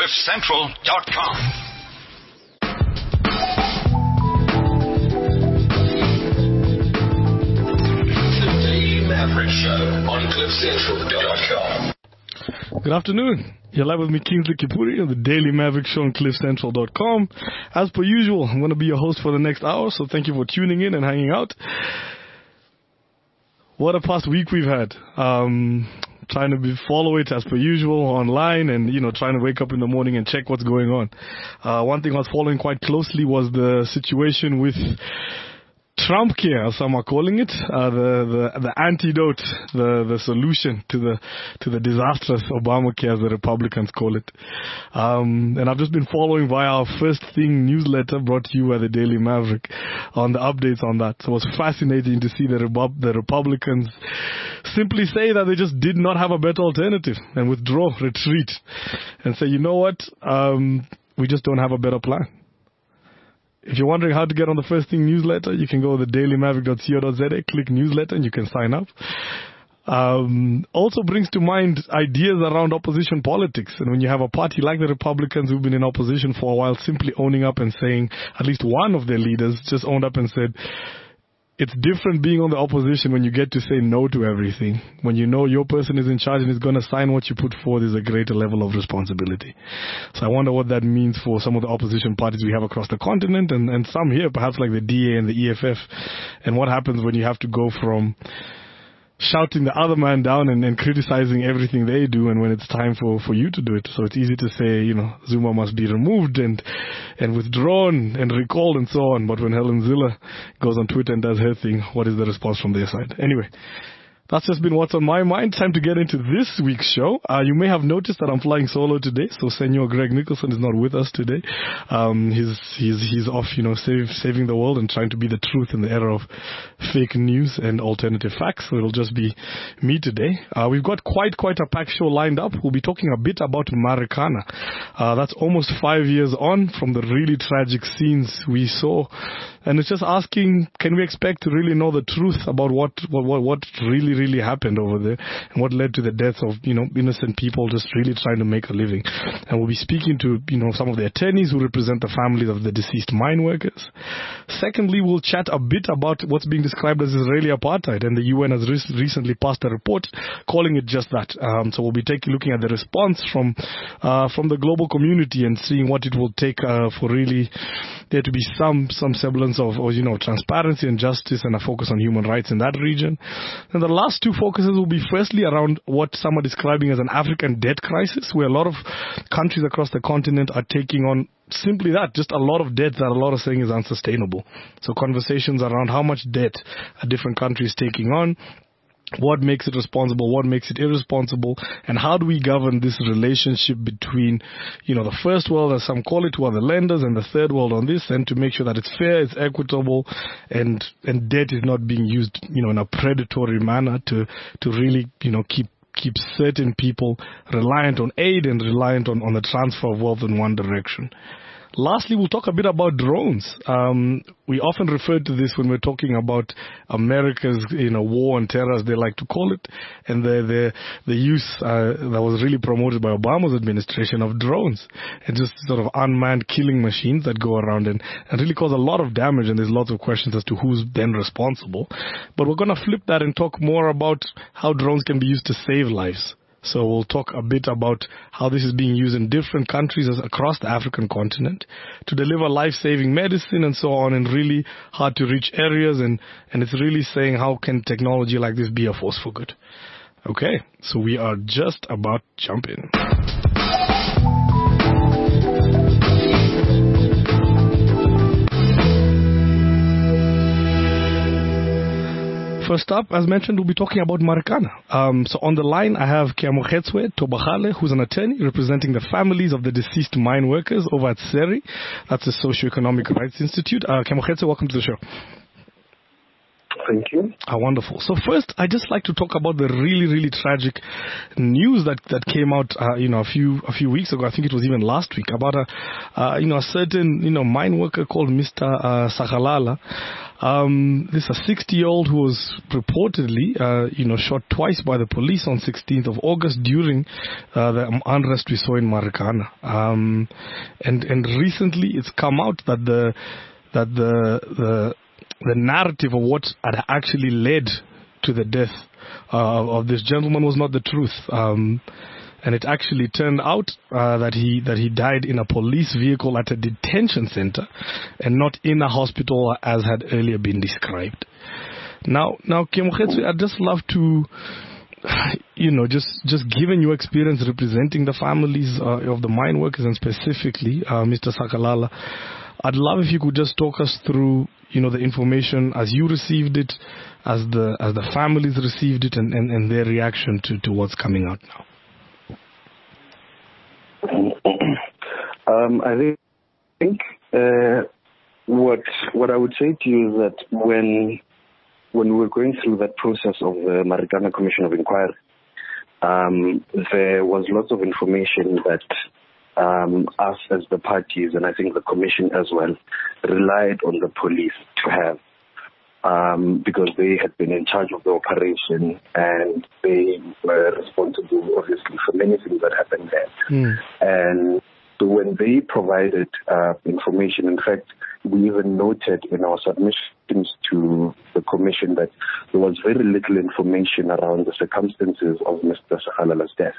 CliffCentral.com. Maverick Show on CliffCentral.com. Good afternoon. You're live with me, Kingsley Kipuri, on the Daily Maverick Show on CliffCentral.com. As per usual, I'm going to be your host for the next hour, so thank you for tuning in and hanging out. What a past week we've had. Trying to follow it as per usual online and, trying to wake up in the morning and check what's going on. One thing I was following quite closely was the situation with Trump care, as some are calling it, the antidote, the solution to the disastrous Obamacare, as the Republicans call it. And I've just been following via our First Thing newsletter brought to you by the Daily Maverick on the updates on that. So it was fascinating to see the Republicans simply say that they just did not have a better alternative and withdraw, retreat, and say, you know what, we just don't have a better plan. If you're wondering how to get on the First Thing newsletter, you can go to dailymaverick.co.za, click newsletter, and you can sign up. Also brings to mind ideas around opposition politics. And when you have a party like the Republicans who've been in opposition for a while, simply owning up and saying, at least one of their leaders just owned up and said, it's different being on the opposition when you get to say no to everything. When you know your person is in charge and is going to sign what you put forward, is a greater level of responsibility. So I wonder what that means for some of the opposition parties we have across the continent and some here, perhaps like the DA and the EFF. And what happens when you have to go from shouting the other man down and criticizing everything they do, and when it's time for you to do it. So it's easy to say, Zuma must be removed and withdrawn and recalled and so on. But when Helen Ziller goes on Twitter and does her thing, what is the response from their side? Anyway, that's just been what's on my mind. Time to get into this week's show. You may have noticed that I'm flying solo today, so Senor Greg Nicholson is not with us today. He's off, saving the world and trying to be the truth in the era of fake news and alternative facts. So it'll just be me today. We've got quite a packed show lined up. We'll be talking a bit about Marikana. That's almost 5 years on from the really tragic scenes we saw. And it's just asking, can we expect to really know the truth about what really happened over there and what led to the deaths of, innocent people just really trying to make a living. And we'll be speaking to, some of the attorneys who represent the families of the deceased mine workers. Secondly, we'll chat a bit about what's being described as Israeli apartheid, and the UN has recently passed a report calling it just that. So we'll be looking at the response from the global community and seeing what it will take for really there to be some semblance of transparency and justice and a focus on human rights in that region. And the last two focuses will be firstly around what some are describing as an African debt crisis, where a lot of countries across the continent are taking on simply that, just a lot of debt that a lot are saying is unsustainable. So conversations around how much debt a different country is taking on, what makes it responsible, what makes it irresponsible, and how do we govern this relationship between, the first world, as some call it, who are the lenders, and the third world on this, and to make sure that it's fair, it's equitable, and debt is not being used, in a predatory manner to really, keep certain people reliant on aid and reliant on the transfer of wealth in one direction. Lastly, we'll talk a bit about drones. We often refer to this when we're talking about America's, war on terror, as they like to call it, and the use that was really promoted by Obama's administration of drones and just sort of unmanned killing machines that go around and really cause a lot of damage. And there's lots of questions as to who's then responsible. But we're going to flip that and talk more about how drones can be used to save lives. So we'll talk a bit about how this is being used in different countries across the African continent to deliver life-saving medicine and so on in really hard-to-reach areas. And it's really saying, how can technology like this be a force for good? Okay, so we are just about to jump in. First up, as mentioned, we'll be talking about Marikana. So on the line, I have Keamogetswe Tobagale, who's an attorney representing the families of the deceased mine workers over at SERI. That's the Socioeconomic Rights Institute. Keamogetswe, welcome to the show. Thank you. Wonderful. So first, I'd just like to talk about the really, really tragic news that came out, a few weeks ago. I think it was even last week, about a certain, mine worker called Mr. Sakalala. This a 60-year-old who was reportedly, shot twice by the police on 16th of August during the unrest we saw in Marikana. And recently, it's come out that the narrative of what had actually led to the death of this gentleman was not the truth. And it actually turned out that he died in a police vehicle at a detention center and not in a hospital as had earlier been described. Now, Kemogetsu, I'd just love to, just given your experience representing the families of the mine workers and specifically Mr. Sakalala, I'd love if you could just talk us through, the information as you received it, as the families received it, and their reaction to what's coming out now. I think what I would say to you is that when we were going through that process of the Marikana Commission of Inquiry, there was lots of information that us as the parties, and I think the Commission as well, relied on the police to have, because they had been in charge of the operation and they were responsible, obviously, for many things that happened there. And so when they provided information, in fact, we even noted in our submissions to the Commission that there was very little information around the circumstances of Mr. Sakalala's death.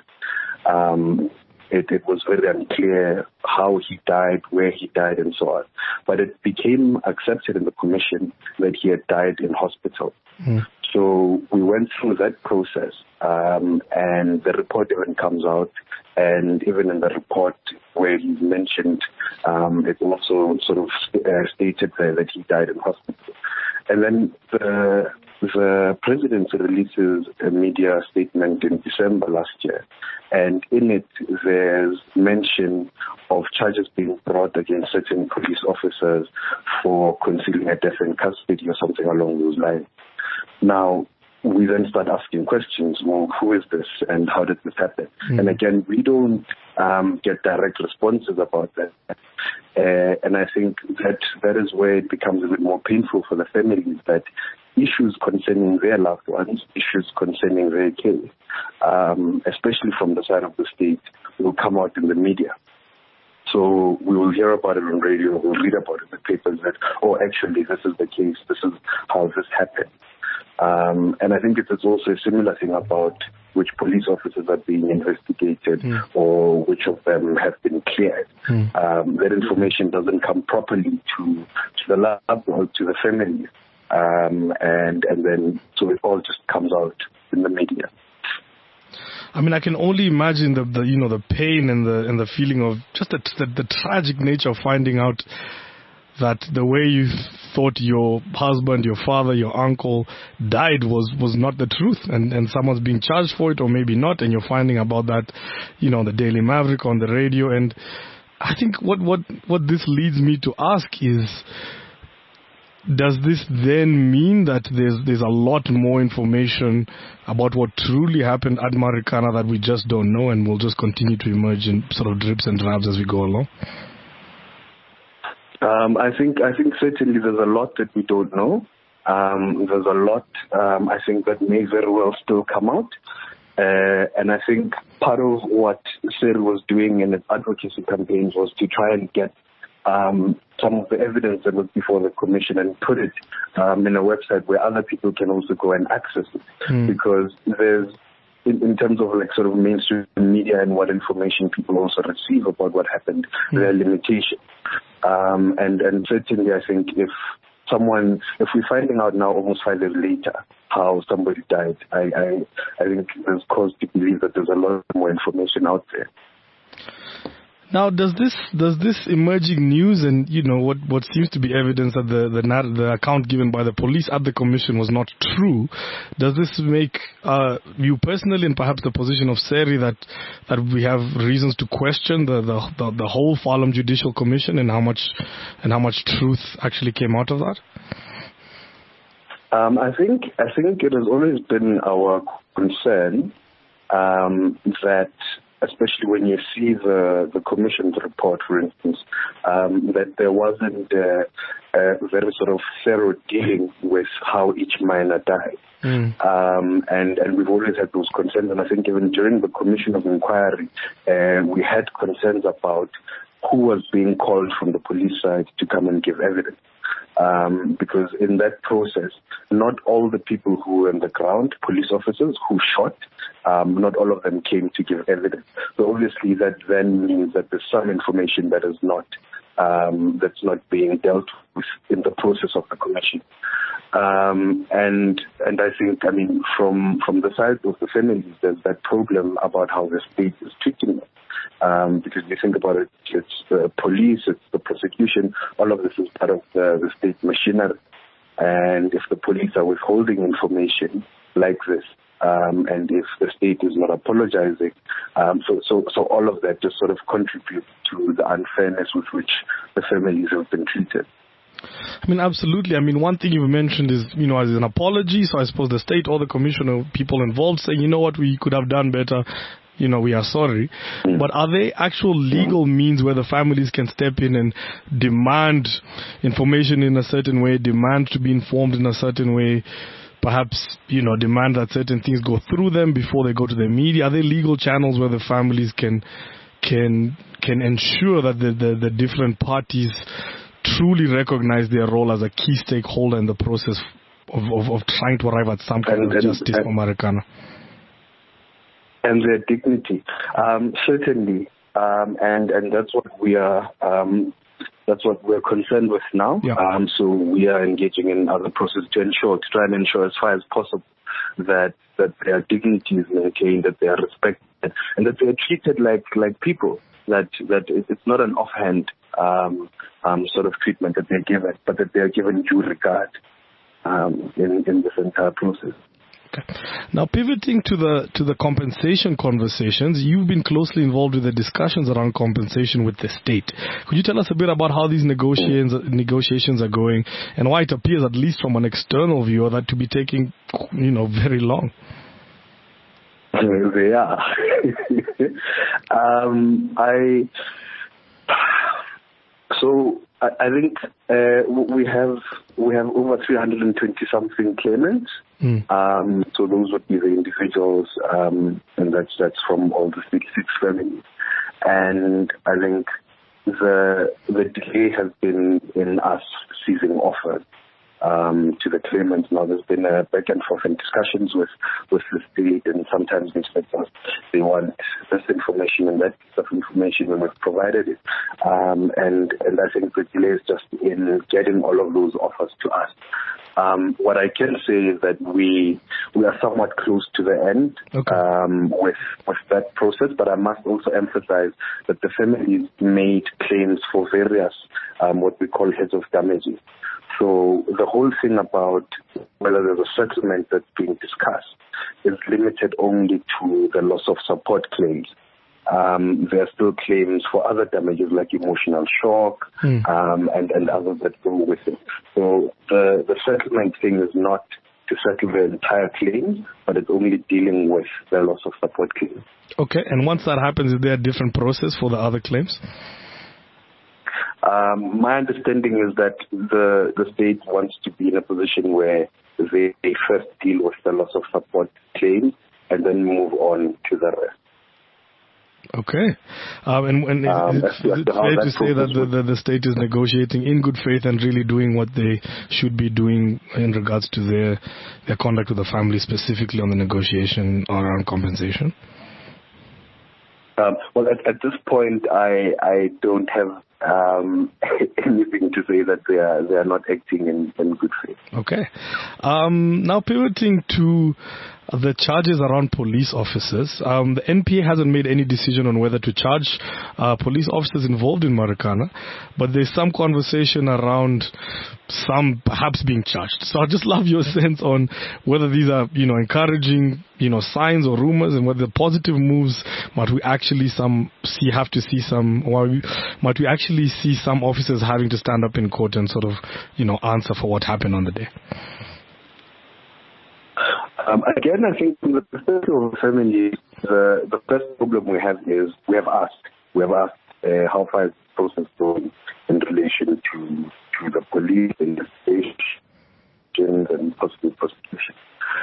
It was very unclear how he died, where he died, and so on. But it became accepted in the Commission that he had died in hospital. So we went through that process, and the report even comes out, and even in the report where he mentioned, it also sort of stated there that he died in hospital. And then the presidency releases a media statement in December last year, and in it there's mention of charges being brought against certain police officers for concealing a death in custody or something along those lines. Now, we then start asking questions, well, who is this and how did this happen? And again, we don't get direct responses about that. And I think that is where it becomes a bit more painful for the families, that issues concerning their loved ones, issues concerning their case, especially from the side of the state, will come out in the media. So we will hear about it on radio, we'll read about it in the papers that, oh, actually, this is the case, this is how this happened. And I think it's also a similar thing about which police officers are being investigated or which of them have been cleared. That information doesn't come properly to the lab or to the families. And then so it all just comes out in the media. I mean, I can only imagine the pain and the feeling of just the tragic nature of finding out that the way you thought your husband, your father, your uncle died was not the truth, and someone's being charged for it, or maybe not, and you're finding about that, the Daily Maverick on the radio. And I think what this leads me to ask is, does this then mean that there's a lot more information about what truly happened at Marikana that we just don't know, and will just continue to emerge in sort of drips and drabs as we go along? I think certainly there's a lot that we don't know. There's a lot I think that may very well still come out. And I think part of what Sir was doing in its advocacy campaigns was to try and get some of the evidence that was before the Commission and put it in a website where other people can also go and access it. Because there's, in terms of like sort of mainstream media and what information people also receive about what happened, there are limitations. And certainly I think if we're finding out now almost 5 years later how somebody died, I think there's cause to believe that there's a lot more information out there. Now, does this emerging news and what seems to be evidence that the account given by the police at the Commission was not true, does this make you personally and perhaps the position of Seri that we have reasons to question the whole Farlam Judicial Commission and how much truth actually came out of that? I think it has always been our concern that, especially when you see the commission's report, for instance, that there wasn't a very sort of thorough dealing with how each miner died. And we've always had those concerns, and I think even during the commission of inquiry, we had concerns about who was being called from the police side to come and give evidence. Because in that process, not all the people who were on the ground, police officers who shot, not all of them came to give evidence. So obviously that then means that there's some information that is not that's not being dealt with in the process of the commission. And I think, I mean, from the side of the families, there's that problem about how the state is treating them. Because you think about it, it's the police, it's the prosecution, all of this is part of the state machinery. And if the police are withholding information like this, and if the state is not apologizing, so all of that just sort of contributes to the unfairness with which the families have been treated. I mean, absolutely. I mean, one thing you mentioned is, you know, as an apology. So I suppose the state or the commission or people involved saying, you know what, we could have done better. You know, we are sorry. But are there actual legal means where the families can step in and demand information in a certain way, demand to be informed in a certain way, perhaps, you know, demand that certain things go through them before they go to the media? Are there legal channels where the families can ensure that the different parties truly recognize their role as a key stakeholder in the process of trying to arrive at some kind of justice for Marikana? And their dignity, certainly, and that's what we are. That's what we're concerned with now. Yeah. So we are engaging in other processes to try and ensure as far as possible that their dignity is maintained, that they are respected, and that they are treated like people. That it's not an offhand sort of treatment that they're given, but that they are given due regard in this entire process. Okay. Now, pivoting to the compensation conversations, you've been closely involved with the discussions around compensation with the state. Could you tell us a bit about how these negotiations are going, and why it appears, at least from an external view, that to be taking, you know, very long? They are. I think we have over 320 something claimants. So those would be the individuals, and that's from all the 66 families. And I think the delay has been in us ceasing offers to the claimants. Now there's been a back and forth in discussions with the state, and sometimes they want this information and that piece of information, and we've provided it. And I think the delay is just in getting all of those offers to us. What I can say is that we are somewhat close to the end. Okay. With that process, but I must also emphasize that the families made claims for various what we call heads of damages. So the whole thing about whether there's a settlement that's being discussed is limited only to the loss of support claims. There are still claims for other damages like emotional shock and others that go with it. So the settlement thing is not to settle the entire claim, but it's only dealing with the loss of support claims. Okay, and once that happens, is there a different process for the other claims? My understanding is that the state wants to be in a position where they first deal with the loss of support claims and then move on to the rest. Okay. And it's fair to say that the state is negotiating in good faith and really doing what they should be doing in regards to their conduct with the family, specifically on the negotiation around compensation? Well, at this point, I don't have anything to say that they are not acting in good faith. Okay. Now pivoting to the charges around police officers. The NPA hasn't made any decision on whether to charge police officers involved in Marikana, but there's some conversation around some perhaps being charged. So I'd just love your sense on whether these are, encouraging, signs or rumors, and whether positive moves might we actually see some officers having to stand up in court and sort of, answer for what happened on the day. Again, I think from the perspective of the family, the first problem we have is we have asked how far is the process going in relation to the police investigations and possible prosecution.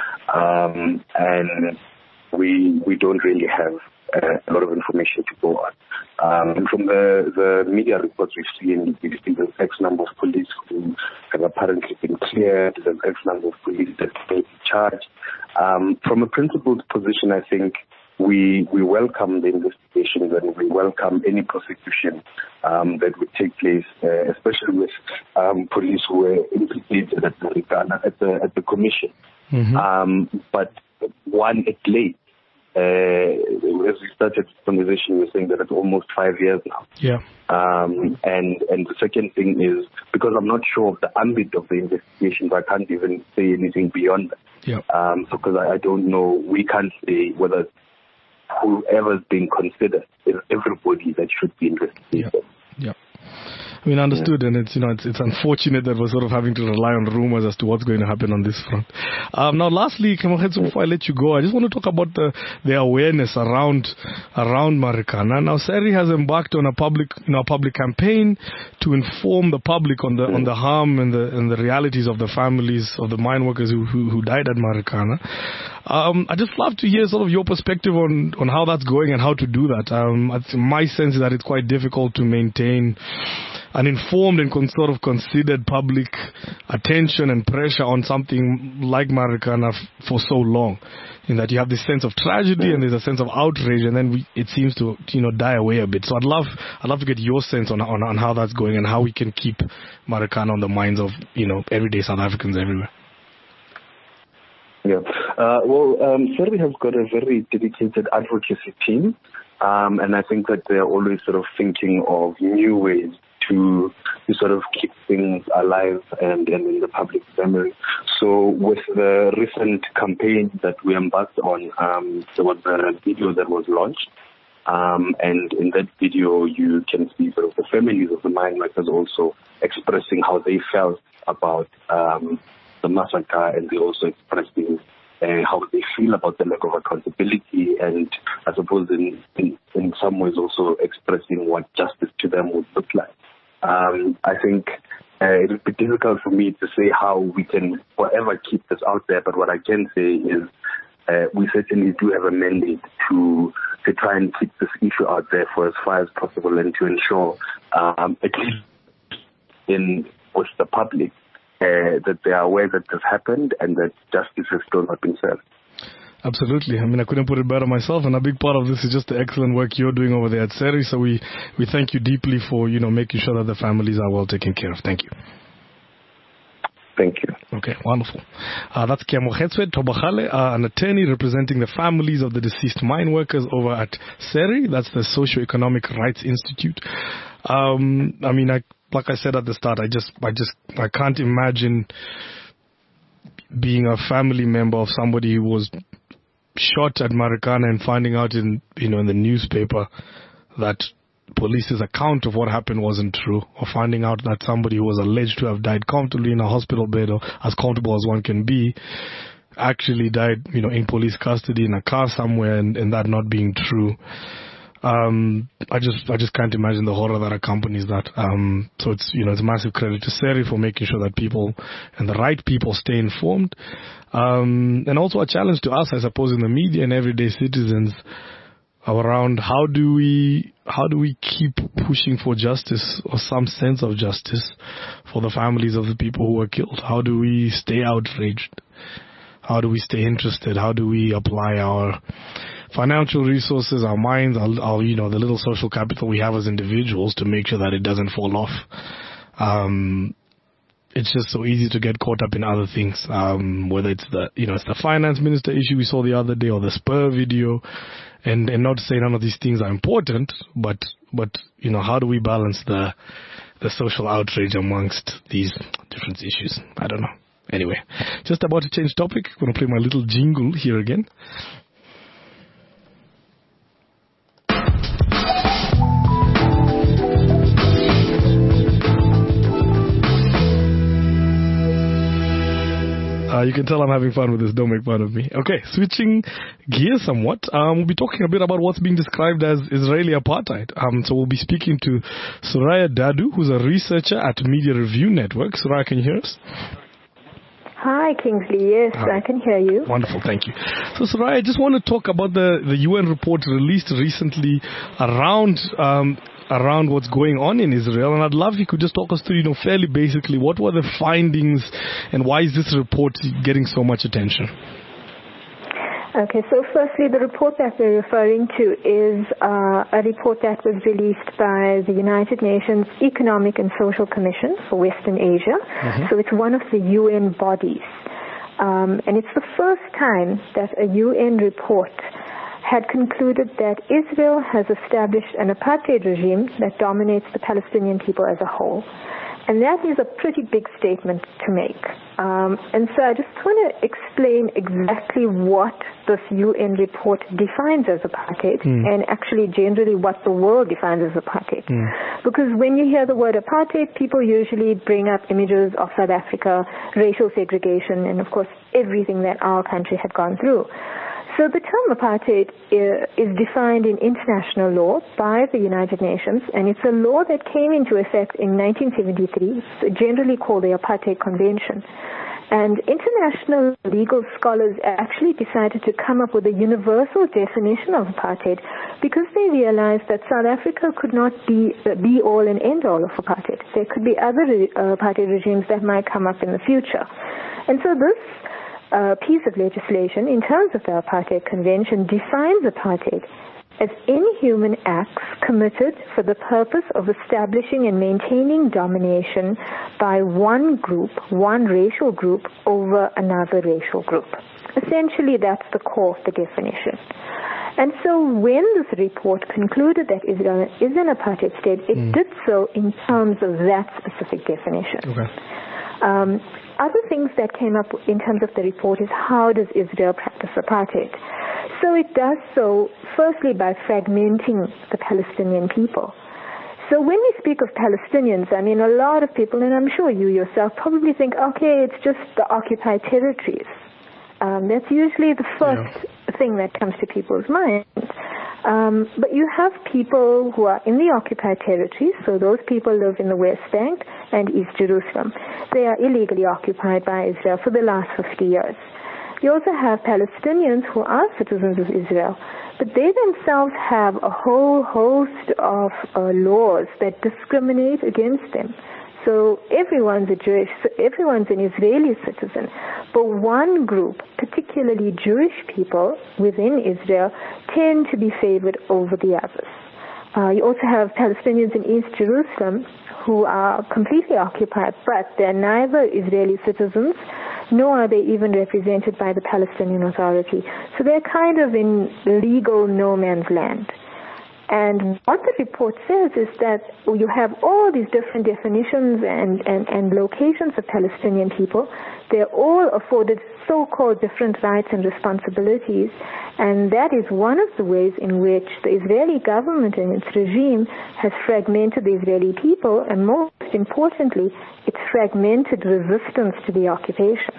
And we don't really have a lot of information to go on. And from the media reports we've seen there's X number of police who have apparently been cleared, there's X number of police that may be charged. From a principled position, I think we welcome the investigations and we welcome any prosecution that would take place, especially with police who were implicated at the commission. Mm-hmm. But one, it's late. As we started this conversation, we were saying that it's almost 5 years now. Yeah. And the second thing is, because I'm not sure of the ambit of the investigation, I can't even say anything beyond that. Yeah. Because I don't know, we can't say whether whoever's being considered is everybody that should be investigated. Yeah. I mean, understood, and it's unfortunate that we're sort of having to rely on rumors as to what's going to happen on this front. Now, lastly, Kemogetso, before I let you go, I just want to talk about the awareness around Marikana. Now, SERI has embarked on a public campaign to inform the public on the harm and the realities of the families of the mine workers who died at Marikana. I'd just love to hear sort of your perspective on how that's going and how to do that. My sense is that it's quite difficult to maintain an informed and sort of considered public attention and pressure on something like Marikana for so long, in that you have this sense of tragedy and there's a sense of outrage, and then it seems to die away a bit. So I'd love to get your sense on how that's going and how we can keep Marikana on the minds of everyday South Africans everywhere. Yeah. SERI has got a very dedicated advocacy team, and I think that they're always sort of thinking of new ways to sort of keep things alive and in the public memory. So with the recent campaign that we embarked on, there was a video that was launched, and in that video you can see sort of the families of the mine workers also expressing how they felt about the massacre, and they also expressing how they feel about the lack of accountability, and I suppose in some ways also expressing what justice to them would look like. I think it would be difficult for me to say how we can forever keep this out there, but what I can say is we certainly do have a mandate to try and keep this issue out there for as far as possible, and to ensure, at least with the public, that they are aware that this happened and that justice has still not been served. Absolutely. I mean, I couldn't put it better myself, and a big part of this is just the excellent work you're doing over there at SERI. So we thank you deeply for making sure that the families are well taken care of. Thank you. Thank you. Okay, wonderful. That's Kemogetso Tobagale, an attorney representing the families of the deceased mine workers over at SERI. That's the Socio-Economic Rights Institute. I mean, like I said at the start, I can't imagine being a family member of somebody who was shot at Marikana and finding out in the newspaper that police's account of what happened wasn't true, or finding out that somebody who was alleged to have died comfortably in a hospital bed, or as comfortable as one can be, actually died, in police custody in a car somewhere, and that not being true. I just can't imagine the horror that accompanies that. So it's massive credit to SERI for making sure that people and the right people stay informed. And also a challenge to us, I suppose, in the media and everyday citizens around how do we keep pushing for justice, or some sense of justice, for the families of the people who were killed? How do we stay outraged? How do we stay interested? How do we apply our financial resources, our minds, our the little social capital we have as individuals to make sure that it doesn't fall off? It's just so easy to get caught up in other things, whether it's it's the finance minister issue we saw the other day, or the Spur video, and not to say none of these things are important, but how do we balance the social outrage amongst these different issues? I don't know. Anyway, just about to change topic. I'm going to play my little jingle here again. You can tell I'm having fun with this. Don't make fun of me. Okay, switching gears somewhat. We'll be talking a bit about what's being described as Israeli apartheid. So we'll be speaking to Soraya Dadu, who's a researcher at Media Review Network. Soraya, can you hear us? Hi, Kingsley. Yes, Hi. I can hear you. Wonderful, thank you. So, Soraya, I just want to talk about the UN report released recently around what's going on in Israel, and I'd love if you could just talk us through, fairly basically, what were the findings and why is this report getting so much attention? Okay, so firstly, the report that we're referring to is a report that was released by the United Nations Economic and Social Commission for Western Asia. So it's one of the UN bodies. And it's the first time that a UN report had concluded that Israel has established an apartheid regime that dominates the Palestinian people as a whole. And that is a pretty big statement to make. And so I just want to explain exactly what this UN report defines as apartheid and actually generally what the world defines as apartheid. Because when you hear the word apartheid, people usually bring up images of South Africa, racial segregation, and of course everything that our country had gone through. So the term apartheid is defined in international law by the United Nations, and it's a law that came into effect in 1973, generally called the Apartheid Convention. And international legal scholars actually decided to come up with a universal definition of apartheid because they realized that South Africa could not be all and end all of apartheid. There could be other apartheid regimes that might come up in the future. And so this piece of legislation, in terms of the Apartheid Convention, defines apartheid as inhuman acts committed for the purpose of establishing and maintaining domination by one group, one racial group, over another racial group. Essentially, that's the core of the definition. And so when this report concluded that Israel is an apartheid state, it did so in terms of that specific definition. Okay. Other things that came up in terms of the report is how does Israel practice apartheid? So it does so firstly by fragmenting the Palestinian people. So when we speak of Palestinians, I mean a lot of people, and I'm sure you yourself probably think, okay, it's just the occupied territories. That's usually the first thing that comes to people's minds. But you have people who are in the occupied territories, so those people live in the West Bank and East Jerusalem. They are illegally occupied by Israel for the last 50 years. You also have Palestinians who are citizens of Israel, but they themselves have a whole host of laws that discriminate against them. So everyone's an Israeli citizen, but one group, particularly Jewish people within Israel, tend to be favored over the others. You also have Palestinians in East Jerusalem who are completely occupied, but they're neither Israeli citizens, nor are they even represented by the Palestinian Authority. So they're kind of in legal no man's land. And what the report says is that you have all these different definitions and locations of Palestinian people. They're all afforded so-called different rights and responsibilities, and that is one of the ways in which the Israeli government and its regime has fragmented the Israeli people, and most importantly, it's fragmented resistance to the occupation.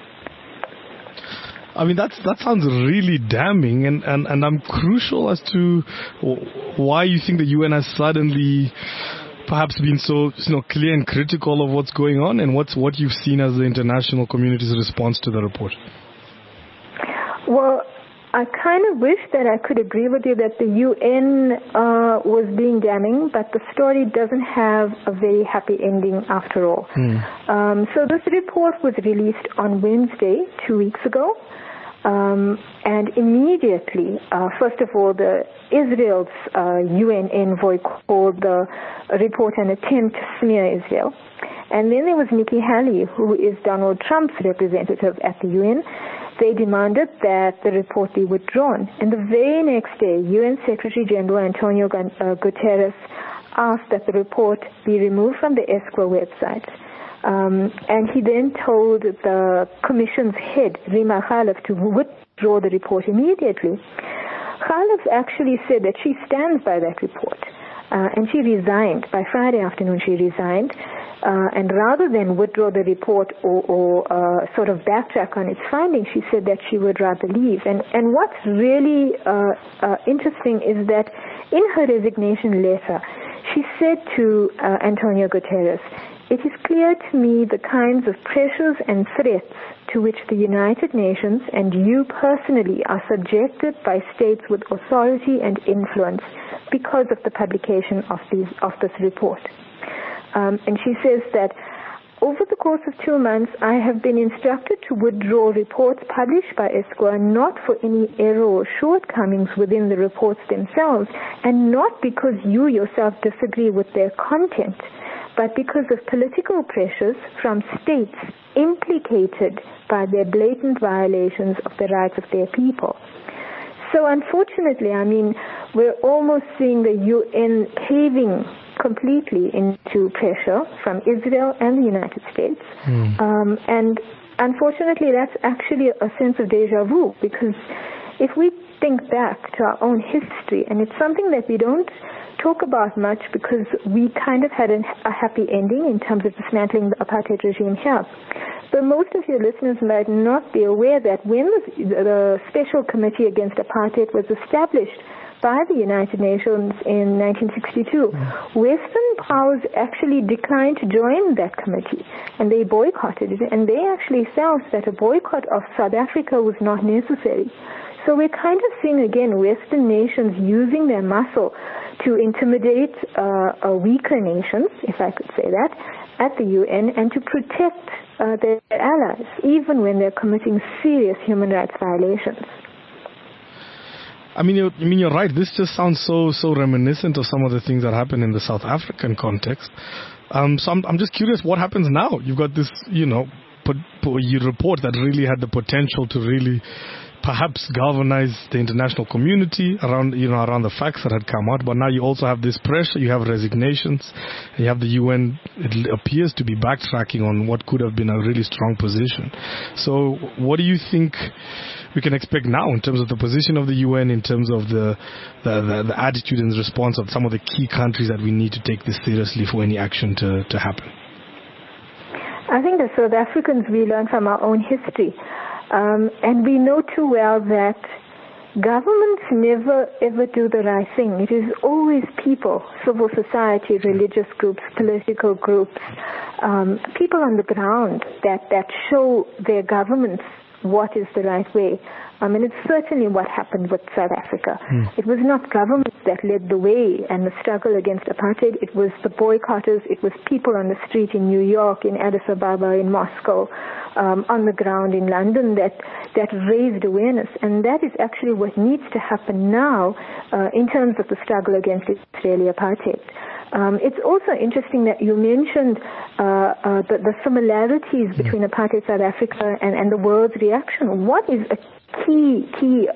I mean, that sounds really damning, and I'm crucial as to why you think the UN has suddenly perhaps been so clear and critical of what's going on, and what you've seen as the international community's response to the report. Well, I kind of wish that I could agree with you that the UN was being damning, but the story doesn't have a very happy ending after all. So this report was released on Wednesday, 2 weeks ago. And immediately, first of all, Israel's UN envoy called the report an attempt to smear Israel. And then there was Nikki Haley, who is Donald Trump's representative at the UN. They demanded that the report be withdrawn. And the very next day, UN Secretary General Antonio Guterres asked that the report be removed from the ESCWA website. And he then told the Commission's head, Rima Khalaf, to withdraw the report immediately. Khalaf actually said that she stands by that report. And she resigned. By Friday afternoon, she resigned. And rather than withdraw the report or sort of backtrack on its findings, she said that she would rather leave. And what's really interesting is that in her resignation letter, she said to Antonio Guterres, "It is clear to me the kinds of pressures and threats to which the United Nations and you personally are subjected by states with authority and influence because of the publication of this report." And she says that over the course of 2 months, I have been instructed to withdraw reports published by ESCWA not for any error or shortcomings within the reports themselves, and not because you yourself disagree with their content, but because of political pressures from states implicated by their blatant violations of the rights of their people. So unfortunately, I mean, we're almost seeing the UN caving completely into pressure from Israel and the United States. And unfortunately, that's actually a sense of deja vu, because if we think back to our own history, and it's something that we don't talk about much because we kind of had a happy ending in terms of dismantling the apartheid regime here. But most of your listeners might not be aware that when the Special Committee Against Apartheid was established by the United Nations in 1962, Western powers actually declined to join that committee, and they boycotted it, and they actually felt that a boycott of South Africa was not necessary. So we're kind of seeing, again, Western nations using their muscle to intimidate weaker nations, if I could say that, at the UN, and to protect their allies, even when they're committing serious human rights violations. I mean, you're right. This just sounds so reminiscent of some of the things that happened in the South African context. So I'm just curious, what happens now? You've got this, report that really had the potential to really perhaps galvanize the international community around the facts that had come out. But now you also have this pressure, you have resignations, and you have the UN, it appears to be backtracking on what could have been a really strong position. So what do you think we can expect now in terms of the position of the UN, in terms of the attitude and response of some of the key countries that we need to take this seriously for any action to happen? I think as South Africans, we learn from our own history. And we know too well that governments never ever do the right thing. It is always people, civil society, religious groups, political groups, people on the ground that show their governments what is the right way. And it's certainly what happened with South Africa. It was not governments that led the way and the struggle against apartheid. It was the boycotters. It was people on the street in New York, in Addis Ababa, in Moscow, on the ground in London that raised awareness. And that is actually what needs to happen now in terms of the struggle against Israeli apartheid. It's also interesting that you mentioned the similarities between apartheid South Africa and the world's reaction. What is a key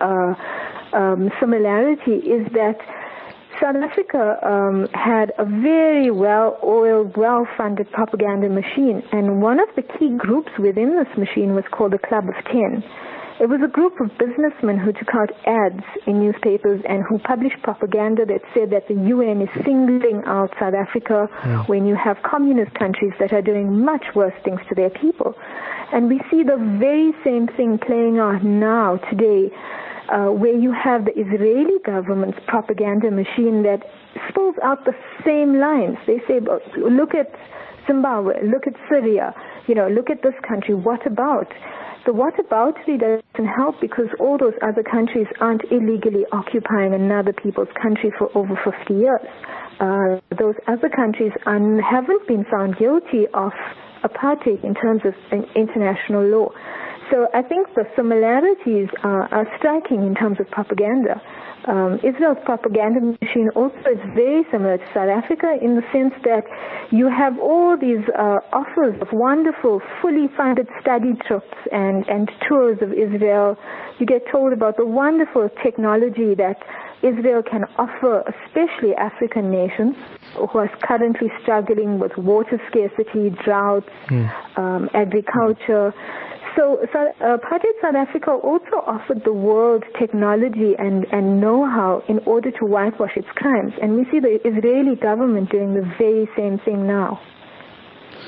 similarity is that South Africa had a very well-oiled, well-funded propaganda machine, and one of the key groups within this machine was called the Club of 10. It was a group of businessmen who took out ads in newspapers and who published propaganda that said that the UN is singling out South Africa when you have communist countries that are doing much worse things to their people. And we see the very same thing playing out now, today, where you have the Israeli government's propaganda machine that spills out the same lines. They say, look at Zimbabwe, look at Syria, look at this country, what about? The whataboutery doesn't help because all those other countries aren't illegally occupying another people's country for over 50 years. Those other countries haven't been found guilty of apartheid in terms of international law. So I think the similarities are striking in terms of propaganda. Israel's propaganda machine also is very similar to South Africa in the sense that you have all these offers of wonderful, fully funded study trips and tours of Israel. You get told about the wonderful technology that Israel can offer, especially African nations who are currently struggling with water scarcity, droughts, agriculture. So apartheid South Africa also offered the world technology and know-how in order to whitewash its crimes. And we see the Israeli government doing the very same thing now.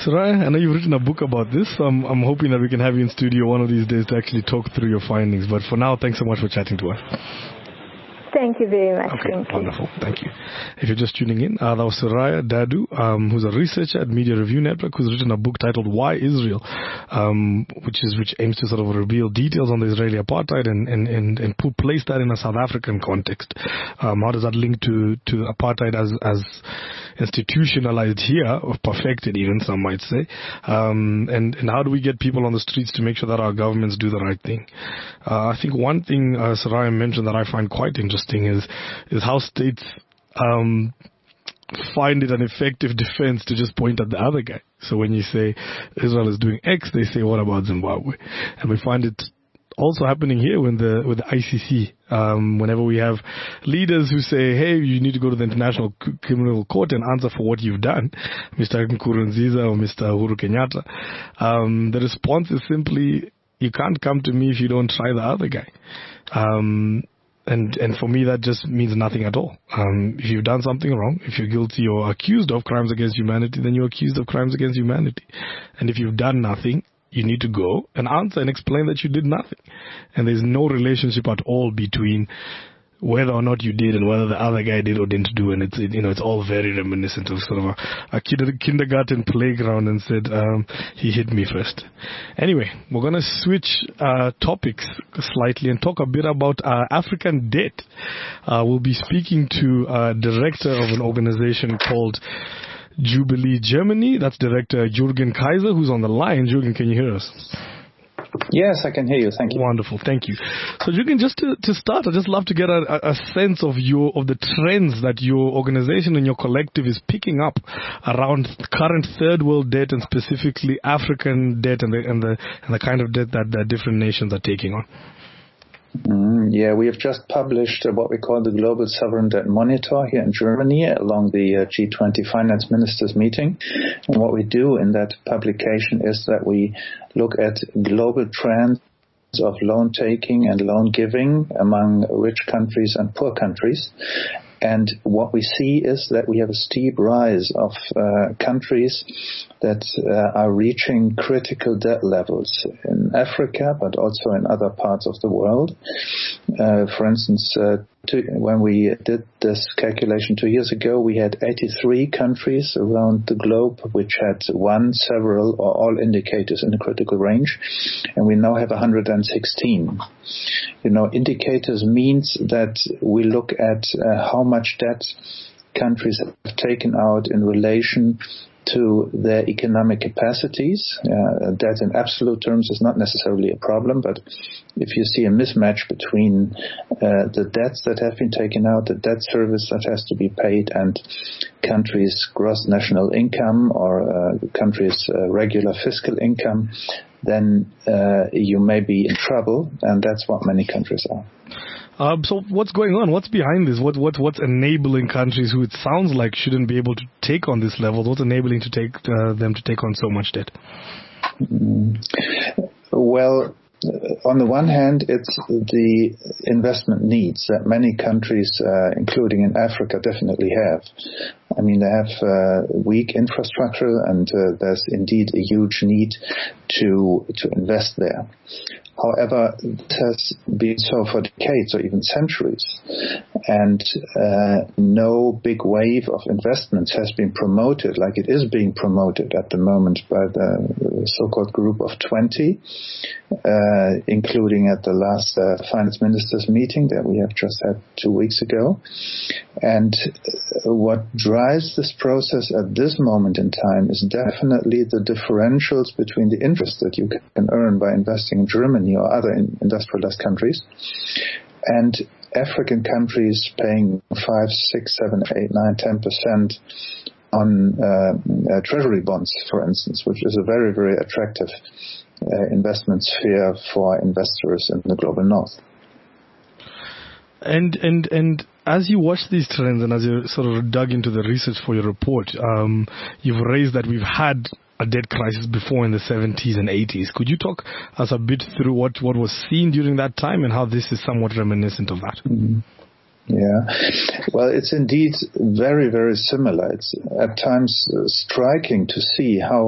Soraya, I know you've written a book about this, so I'm hoping that we can have you in studio one of these days to actually talk through your findings. But for now, thanks so much for chatting to us. Thank you very much. Okay, wonderful. Thank you. If you're just tuning in, that was Soraya Dadu, who's a researcher at Media Review Network, who's written a book titled Why Israel, which aims to sort of reveal details on the Israeli apartheid and place that in a South African context. How does that link to apartheid as institutionalized here, or perfected even, some might say, and how do we get people on the streets to make sure that our governments do the right thing? I think one thing Soraya mentioned that I find quite interesting is how states find it an effective defense to just point at the other guy. So when you say Israel is doing X, they say, what about Zimbabwe? And we find it also happening here with the ICC. Whenever we have leaders who say, hey, you need to go to the International Criminal Court and answer for what you've done, Mr. Nkurunziza or Mr. Uhuru Kenyatta, the response is simply, you can't come to me if you don't try the other guy. And for me, that just means nothing at all. If you've done something wrong, if you're guilty or accused of crimes against humanity, then you're accused of crimes against humanity. And if you've done nothing, you need to go and answer and explain that you did nothing. And there's no relationship at all between whether or not you did and whether the other guy did or didn't do. And it's all very reminiscent of sort of a kindergarten playground and said, he hit me first. Anyway, we're going to switch topics slightly and talk a bit about African debt. We'll be speaking to a director of an organization called Jubilee Germany. That's Director Jürgen Kaiser, who's on the line. Jürgen, can you hear us? Yes, I can hear you. Thank you. Wonderful. Thank you. So, Jürgen, just to start, I'd just love to get a sense of the trends that your organization and your collective is picking up around current third world debt and specifically African debt and the kind of debt that different nations are taking on. Yeah, we have just published what we call the Global Sovereign Debt Monitor here in Germany along the G20 Finance Ministers meeting. And what we do in that publication is that we look at global trends of loan taking and loan giving among rich countries and poor countries. And what we see is that we have a steep rise of countries that are reaching critical debt levels in Africa, but also in other parts of the world. For instance, when we did this calculation 2 years ago, we had 83 countries around the globe which had one, several, or all indicators in the critical range, and we now have 116. Indicators means that we look at how much debt countries have taken out in relation to their economic capacities. Debt in absolute terms is not necessarily a problem, but if you see a mismatch between the debts that have been taken out, the debt service that has to be paid, and countries' gross national income or countries' regular fiscal income, then you may be in trouble, and that's what many countries are. So what's going on? What's behind this? What's enabling countries who it sounds like shouldn't be able to take on this level? What's enabling them to take on so much debt? Well, on the one hand, it's the investment needs that many countries, including in Africa, definitely have. I mean, they have weak infrastructure, and there's indeed a huge need to invest there. However, it has been so for decades or even centuries, and no big wave of investments has been promoted like it is being promoted at the moment by the so-called Group of 20, including at the last finance ministers meeting that we have just had 2 weeks ago. And what drives this process at this moment in time is definitely the differentials between the interest that you can earn by investing in Germany or other industrialized countries, and African countries paying 5, 6, 7, 8, 9, 10% on treasury bonds, for instance, which is a very, very attractive investment sphere for investors in the global north. And as you watch these trends and as you sort of dug into the research for your report, you've raised that we've had a debt crisis before in the 70s and 80s. Could you talk us a bit through what was seen during that time and how this is somewhat reminiscent of that? Mm-hmm. Yeah, well, it's indeed very, very similar. It's at times striking to see how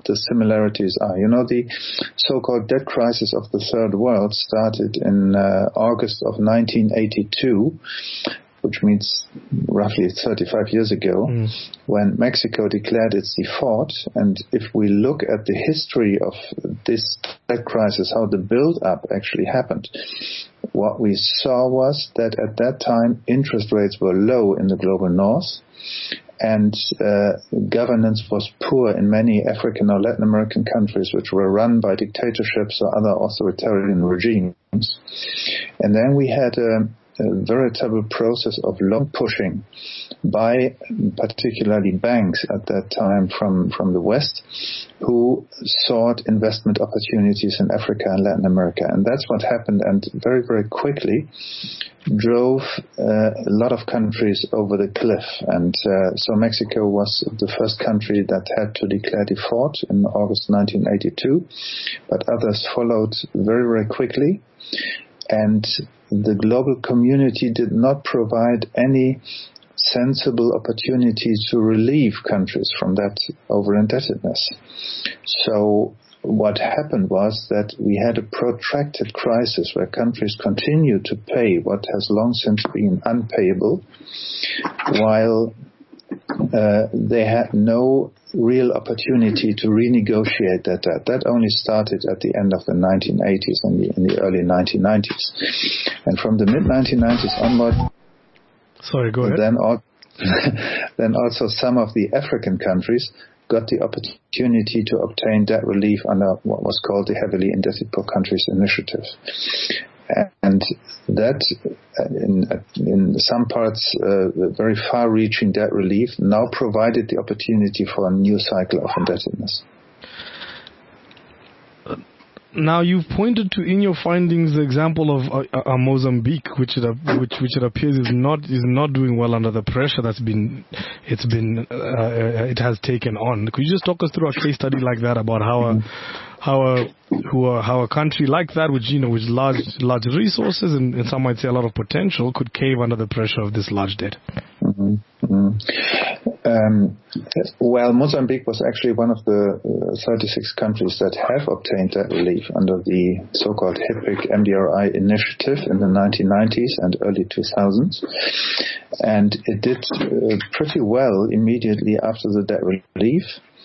the similarities are. You know, the so-called debt crisis of the Third World started in August of 1982, which means roughly 35 years ago, when Mexico declared its default. And if we look at the history of this debt crisis, how the build-up actually happened, what we saw was that at that time interest rates were low in the global north, and governance was poor in many African or Latin American countries which were run by dictatorships or other authoritarian regimes. And then we had a veritable process of loan pushing by particularly banks at that time from the West, who sought investment opportunities in Africa and Latin America. And that's what happened, and very, very quickly drove a lot of countries over the cliff. And so Mexico was the first country that had to declare default in August 1982, but others followed very, very quickly. And the global community did not provide any sensible opportunities to relieve countries from that over-indebtedness. So what happened was that we had a protracted crisis where countries continued to pay what has long since been unpayable, while they had no real opportunity to renegotiate that debt. That only started at the end of the 1980s and in the early 1990s. And from the mid-1990s onward, sorry, go ahead. Then also some of the African countries got the opportunity to obtain debt relief under what was called the Heavily Indebted Poor Countries Initiative. And that, in some parts, very far-reaching debt relief now provided the opportunity for a new cycle of indebtedness. Now, you've pointed to in your findings the example of Mozambique, which it appears is not doing well under the pressure it has taken on. Could you just talk us through a case study like that about how a country like that, which large resources and some might say a lot of potential, could cave under the pressure of this large debt? Well, Mozambique was actually one of the 36 countries that have obtained debt relief under the so-called HIPC MDRI initiative in the 1990s and early 2000s. And it did pretty well immediately after the debt relief.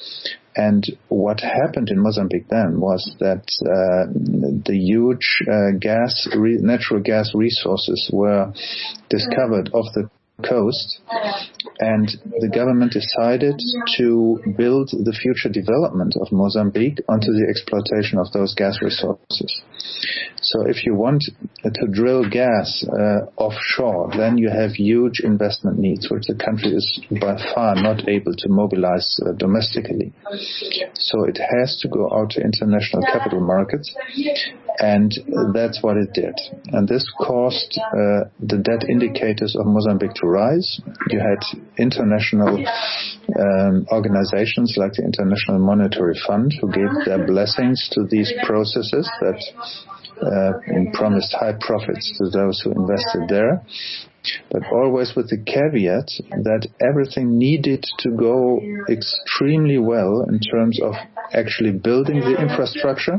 And what happened in Mozambique then was that the huge natural gas resources were discovered off the coast, and the government decided to build the future development of Mozambique onto the exploitation of those gas resources. So if you want to drill gas offshore, then you have huge investment needs, which the country is by far not able to mobilize domestically. So it has to go out to international capital markets, and that's what it did. And this caused the debt indicators of Mozambique to rise. You had international organizations like the International Monetary Fund who gave their blessings to these processes that promised high profits to those who invested there, but always with the caveat that everything needed to go extremely well in terms of actually building the infrastructure,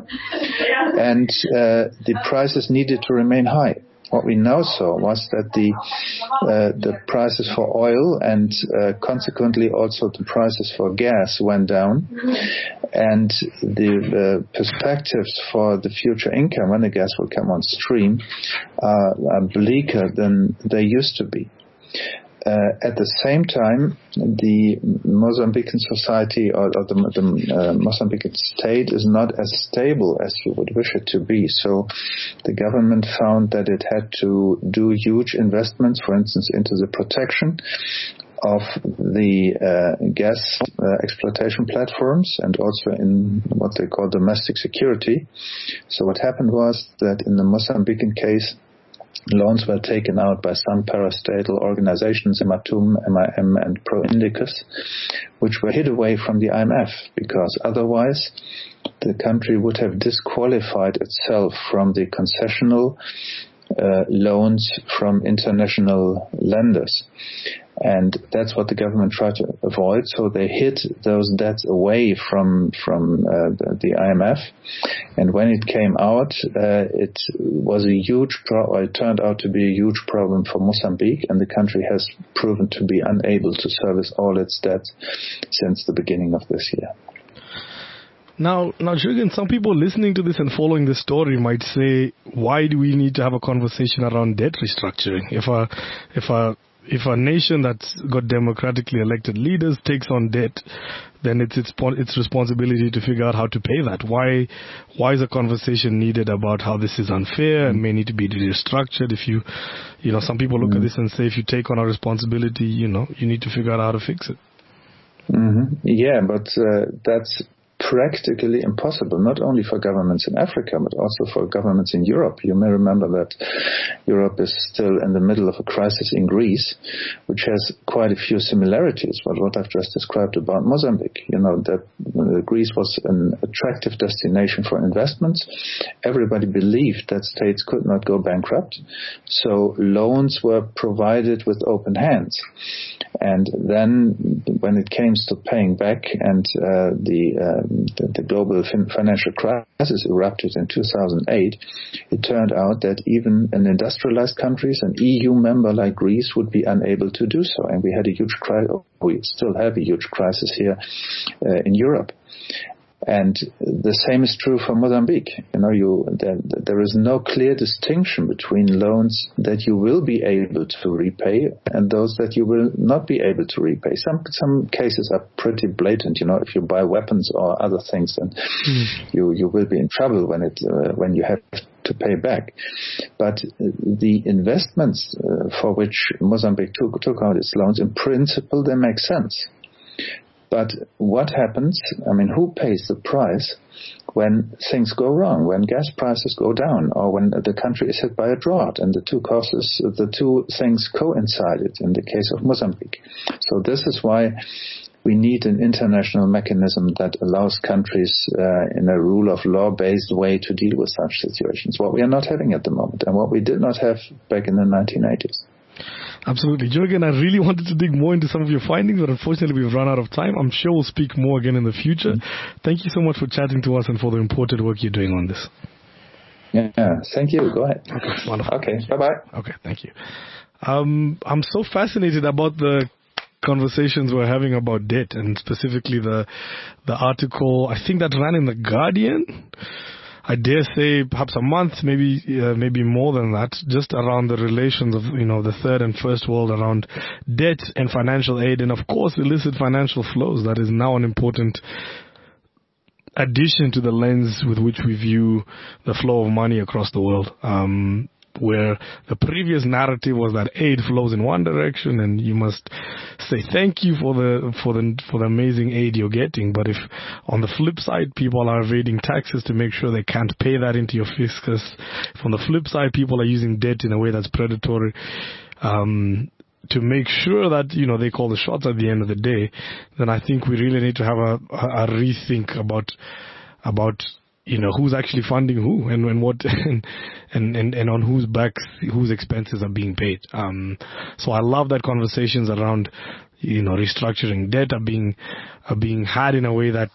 and the prices needed to remain high. What we now saw was that the prices for oil and consequently also the prices for gas went down, and the perspectives for the future income when the gas will come on stream are bleaker than they used to be. At the same time, the Mozambican society or the Mozambican state is not as stable as you would wish it to be. So the government found that it had to do huge investments, for instance, into the protection of the gas exploitation platforms and also in what they call domestic security. So what happened was that in the Mozambican case, loans were taken out by some parastatal organizations, Ematum, MIM, and Pro-Indicus, which were hid away from the IMF, because otherwise the country would have disqualified itself from the concessional loans from international lenders. And that's what the government tried to avoid. So they hid those debts away from the IMF. And when it came out, it was it turned out to be a huge problem for Mozambique. And the country has proven to be unable to service all its debts since the beginning of this year. Now, Jürgen, some people listening to this and following this story might say, why do we need to have a conversation around debt restructuring? If a nation that's got democratically elected leaders takes on debt, then it's its responsibility to figure out how to pay that. Why is a conversation needed about how this is unfair and may need to be restructured? If you some people look at this and say, if you take on a responsibility, you need to figure out how to fix it. Mm-hmm. Yeah, but that's practically impossible, not only for governments in Africa, but also for governments in Europe. You may remember that Europe is still in the middle of a crisis in Greece, which has quite a few similarities with what I've just described about Mozambique. That Greece was an attractive destination for investments. Everybody believed that states could not go bankrupt, so loans were provided with open hands. And then when it came to paying back and the global financial crisis erupted in 2008, it turned out that even in industrialized countries, an EU member like Greece would be unable to do so. And we had a huge crisis. We still have a huge crisis here in Europe. And the same is true for Mozambique. There is no clear distinction between loans that you will be able to repay and those that you will not be able to repay. Some cases are pretty blatant. If you buy weapons or other things, then you will be in trouble when you have to pay back. But the investments for which Mozambique took out its loans, in principle, they make sense. But what happens, who pays the price when things go wrong, when gas prices go down, or when the country is hit by a drought? And the two things coincided in the case of Mozambique. So this is why we need an international mechanism that allows countries in a rule of law-based way to deal with such situations, what we are not having at the moment, and what we did not have back in the 1980s. Absolutely. Jürgen, I really wanted to dig more into some of your findings, but unfortunately we've run out of time. I'm sure we'll speak more again in the future. Thank you so much for chatting to us and for the important work you're doing on this. Yeah, thank you. Go ahead. Okay, wonderful. Okay, bye-bye. Okay, thank you. I'm so fascinated about the conversations we're having about debt, and specifically the article, I think that ran in The Guardian. I dare say perhaps a month, maybe more than that, just around the relations of, the third and first world around debt and financial aid, and of course illicit financial flows. That is now an important addition to the lens with which we view the flow of money across the world. Where the previous narrative was that aid flows in one direction and you must say thank you for the amazing aid you're getting. But if on the flip side people are evading taxes to make sure they can't pay that into your fiscus, if on the flip side people are using debt in a way that's predatory, to make sure that, they call the shots at the end of the day, then I think we really need to have a rethink about who's actually funding who and what and on whose backs whose expenses are being paid. So I love that conversations around restructuring debt are being had in a way that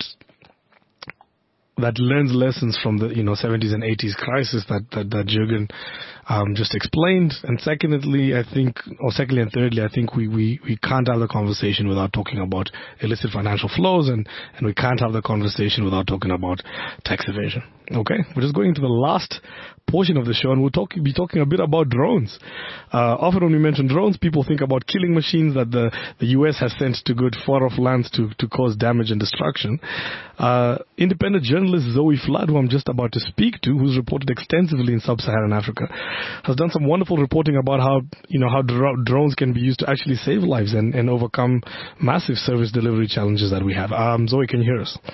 learns lessons from the 70s and 80s crisis that Jürgen just explained. And secondly and thirdly, I think we can't have the conversation without talking about illicit financial flows, and we can't have the conversation without talking about tax evasion. Okay, we're just going into the last portion of the show, and we'll be talking a bit about drones. Often when we mention drones, people think about killing machines that the US has sent to good far-off lands to cause damage and destruction. Independent journalist Zoe Flood, who I'm just about to speak to, who's reported extensively in sub-Saharan Africa, has done some wonderful reporting about how drones can be used to actually save lives and overcome massive service delivery challenges that we have. Zoe, can you hear us?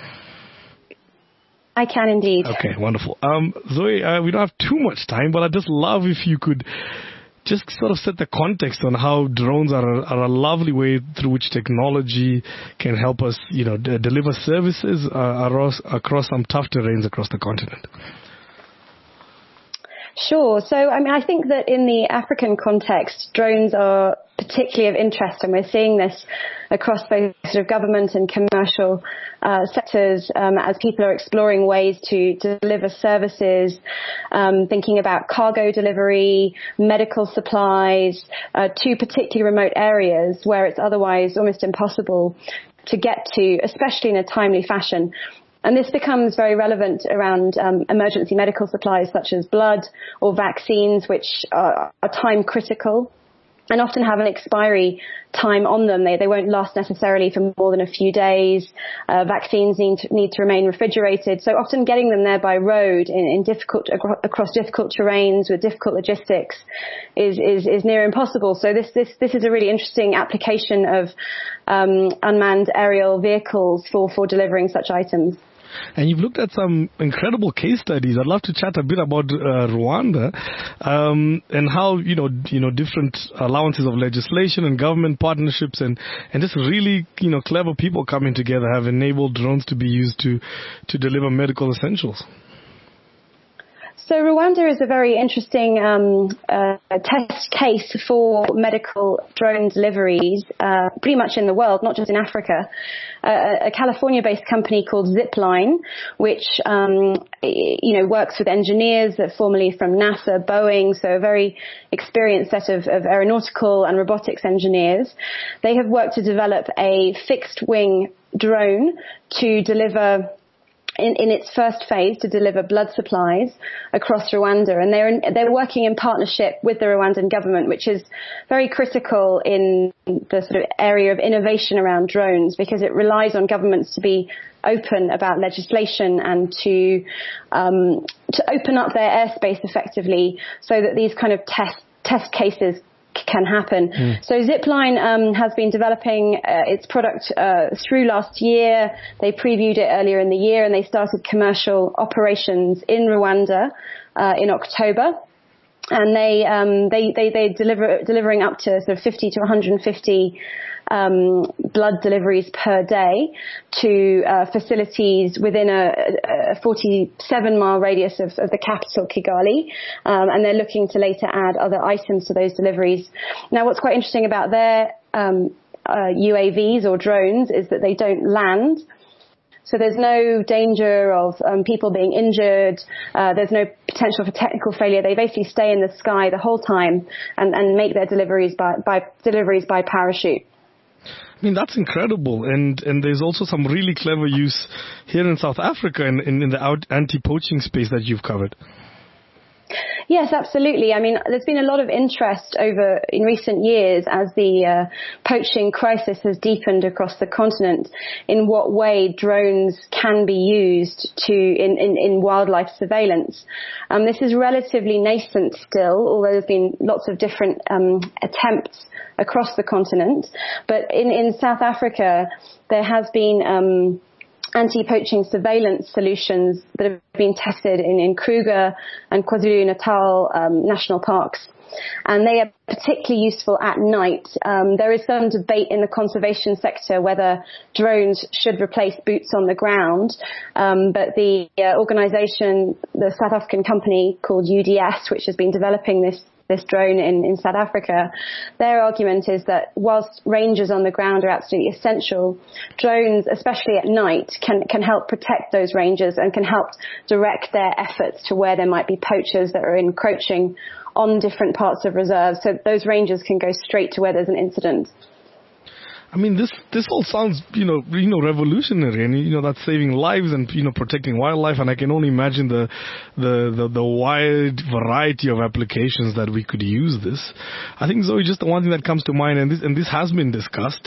I can indeed. Okay, wonderful. Zoe, we don't have too much time, but I'd just love if you could just sort of set the context on how drones are a lovely way through which technology can help us, deliver services across some tough terrains across the continent. Sure. So, I think that in the African context, drones are particularly of interest, and we're seeing this across both sort of government and commercial sectors as people are exploring ways to deliver services, thinking about cargo delivery, medical supplies, to particularly remote areas where it's otherwise almost impossible to get to, especially in a timely fashion. And this becomes very relevant around emergency medical supplies such as blood or vaccines, which are time critical and often have an expiry time on them. They won't last necessarily for more than a few days. Vaccines need to remain refrigerated. So often getting them there by road across difficult terrains with difficult logistics is near impossible. So this is a really interesting application of unmanned aerial vehicles for delivering such items. And you've looked at some incredible case studies. I'd love to chat a bit about Rwanda and how different allowances of legislation and government partnerships and just really clever people coming together have enabled drones to be used to deliver medical essentials. So Rwanda is a very interesting test case for medical drone deliveries, pretty much in the world, not just in Africa. A California-based company called Zipline, which works with engineers that formerly from NASA, Boeing, so a very experienced set of aeronautical and robotics engineers. They have worked to develop a fixed-wing drone to deliver in its first phase to deliver blood supplies across Rwanda, and they're working in partnership with the Rwandan government, which is very critical in the sort of area of innovation around drones, because it relies on governments to be open about legislation and to open up their airspace effectively, so that these kind of test cases can happen. So Zipline has been developing its product through last year. They previewed it earlier in the year, and they started commercial operations in Rwanda in October. And they're delivering up to sort of 50 to 150 blood deliveries per day to facilities within a 47-mile radius of the capital, Kigali, and they're looking to later add other items to those deliveries. Now, what's quite interesting about their UAVs or drones is that they don't land. So there's no danger of people being injured. There's no potential for technical failure. They basically stay in the sky the whole time and make their deliveries by parachute. I mean, that's incredible. And there's also some really clever use here in South Africa in the anti-poaching space that you've covered. Yes, absolutely. I mean, there's been a lot of interest in recent years as the poaching crisis has deepened across the continent, in what way drones can be used in wildlife surveillance. This is relatively nascent still, although there's been lots of different attempts across the continent. But in South Africa, there has been anti-poaching surveillance solutions that have been tested in Kruger and KwaZulu-Natal national parks. And they are particularly useful at night. There is some debate in the conservation sector whether drones should replace boots on the ground. But the organisation, the South African company called UDS, which has been developing this drone in South Africa, their argument is that whilst rangers on the ground are absolutely essential, drones, especially at night, can help protect those rangers and can help direct their efforts to where there might be poachers that are encroaching on different parts of reserves, so those rangers can go straight to where there's an incident. I mean, this all sounds, revolutionary, and that's saving lives and protecting wildlife. And I can only imagine the wide variety of applications that we could use this. I think, Zoe, just the one thing that comes to mind, and this has been discussed,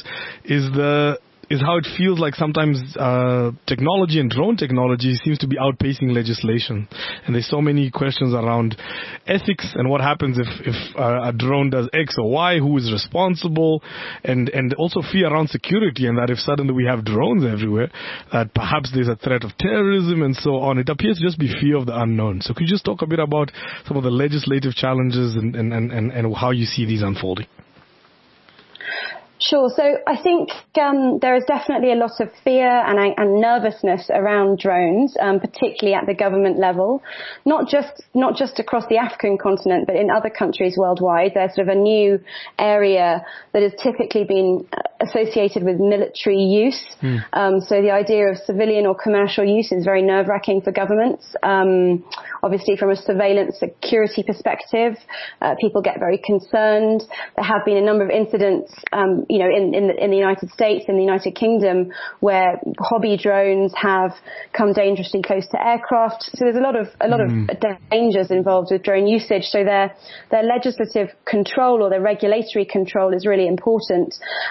is how it feels like sometimes technology and drone technology seems to be outpacing legislation. And there's so many questions around ethics and what happens if a drone does X or Y, who is responsible, and also fear around security, and that if suddenly we have drones everywhere, that perhaps there's a threat of terrorism and so on. It appears to just be fear of the unknown. So could you just talk a bit about some of the legislative challenges and how you see these unfolding? Sure. So I think there is definitely a lot of fear and nervousness around drones, particularly at the government level, not just across the African continent, but in other countries worldwide. There's sort of a new area that has typically been associated with military use. So the idea of civilian or commercial use is very nerve-wracking for governments. Obviously, from a surveillance security perspective, people get very concerned. There have been a number of incidents, in the United States, in the United Kingdom, where hobby drones have come dangerously close to aircraft. So there's a lot of dangers involved with drone usage. So their legislative control or their regulatory control is really important.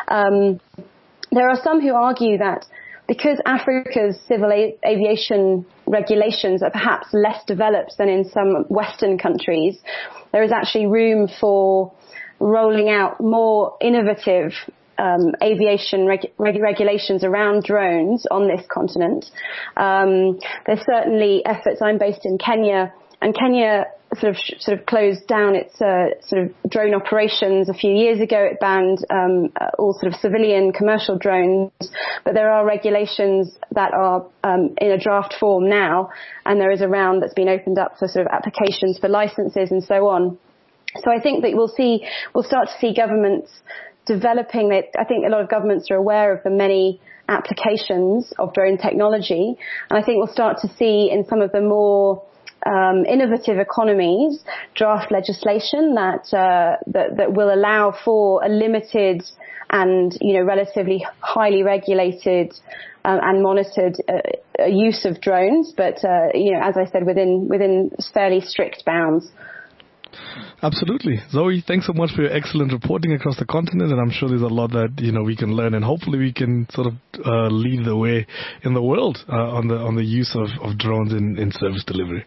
There are some who argue that because Africa's civil aviation regulations are perhaps less developed than in some Western countries, there is actually room for rolling out more innovative aviation regulations around drones on this continent. There's certainly efforts. I'm based in Kenya, and Kenya sort of closed down its sort of drone operations a few years ago. It banned all sort of civilian commercial drones, but there are regulations that are in a draft form now, and there is a round that's been opened up for sort of applications for licenses and so on. So I think that we'll start to see governments developing it. I think a lot of governments are aware of the many applications of drone technology, and I think we'll start to see in some of the more innovative economies draft legislation that will allow for a limited and relatively highly regulated and monitored use of drones, but as I said, within fairly strict bounds. Absolutely. Zoe, thanks so much for your excellent reporting across the continent, and I'm sure there's a lot that we can learn, and hopefully we can sort of lead the way in the world on the use of drones in service delivery.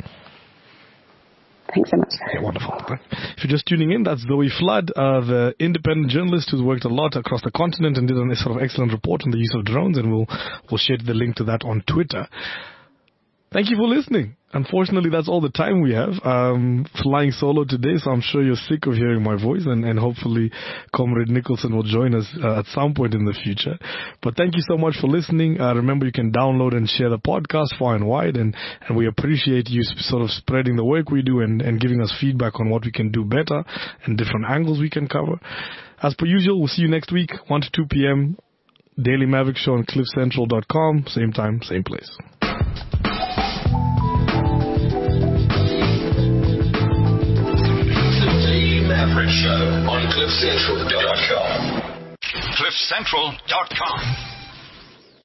Thanks so much. Okay, wonderful. If you're just tuning in, that's Zoe Flood, the independent journalist who's worked a lot across the continent and did a sort of excellent report on the use of drones, and we'll share the link to that on Twitter. Thank you for listening. Unfortunately, that's all the time we have. Flying solo today, so I'm sure you're sick of hearing my voice, and hopefully Comrade Nicholson will join us at some point in the future. But thank you so much for listening. Remember, you can download and share the podcast far and wide, and we appreciate you sort of spreading the work we do and giving us feedback on what we can do better and different angles we can cover. As per usual, we'll see you next week, 1 to 2 p.m., Daily Maverick Show on cliffcentral.com, same time, same place. Maverick Show on cliffcentral.com. cliffcentral.com